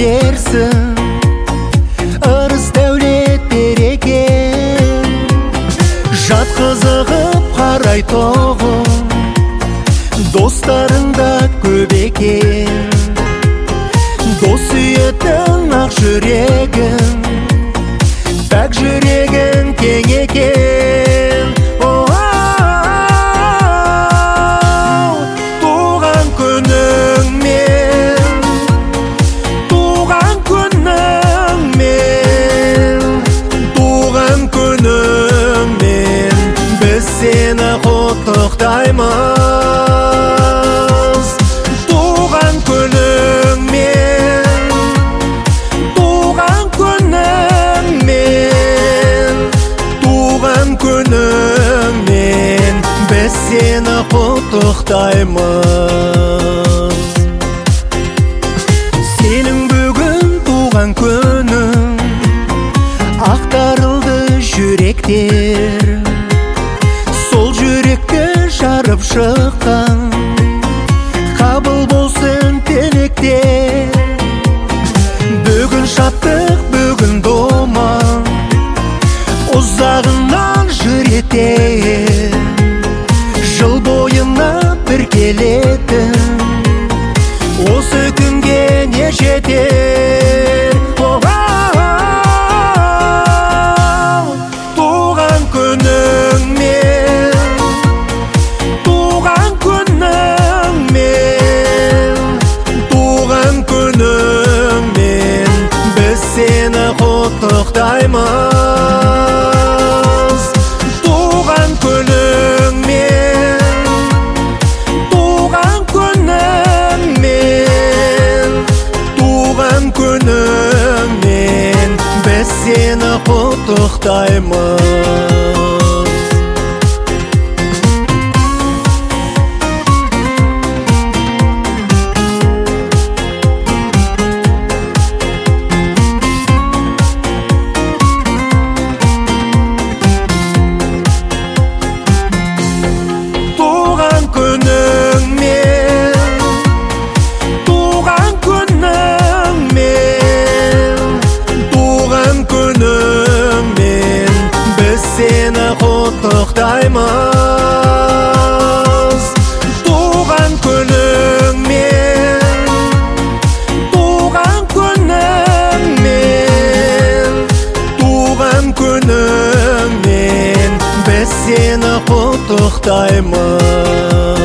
берсін, ырыс дәулет береке. Жат қызығып қарай тоғым, достарың да көп екен. Дос сүйетін ақ жүрегің, пәк жүрегің кең екен. Туған күніңмен, туған күніңмен, туған күніңмен біз сені құттықтаймыз. Туған күніңмен, туған күніңмен, туған күніңмен біз сені құттықтаймыз. Сенің бүгін туған күнің, ақтарылды жүректер, сол жүректі жарып шыққан қабыл болсын тілектер. Бүгін шаттық, бүгін думан, ұзағынан жыр етер, жыл бойына бір келетін, осы күнге не жетер. Туған күніңмен, туған күніңмен, туған күніңмен біз сені құттықтаймыз. Туған күніңмен, туған күніңмен, туған күніңмен біз сені құттықтаймыз. Туған күніңмен, туған күніңмен, туған күніңмен біз сені құттықтаймыз. Туған күніңмен, туған күніңмен, туған күніңмен біз сені құттықтаймыз.